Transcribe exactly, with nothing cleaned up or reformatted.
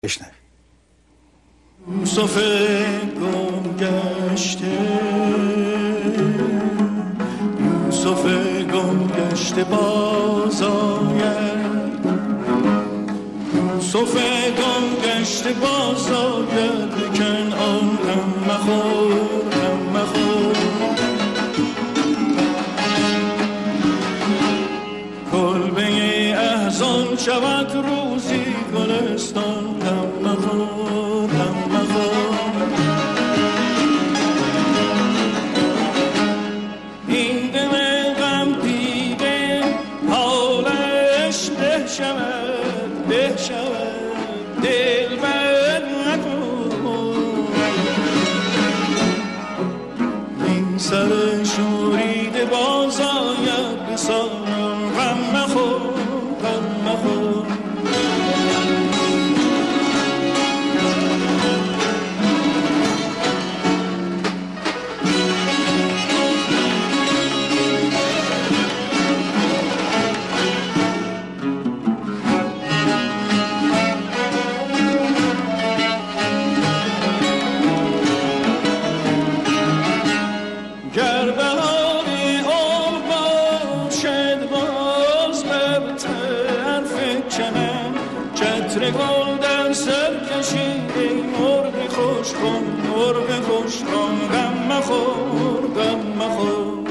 بشنوید. یوسف گم گشته، یوسف گم گشته باز آید، یوسف گم گشته باز آید، به کنعان غم مخور غم مخور. کلبه احزان شود روزی گلستان، غم مخور غم مخور. این دل غم دیده حالش به شود به شود، دل بر نکن. این سر شوریده باز آید به سالن، غم مخور غم مخور. گر بهاری عمر باشد باز لب طرف چمن، چتر گل در سر کشید ای مرغ خوش کن مرغ خوش کن، غم مخور غم مخور.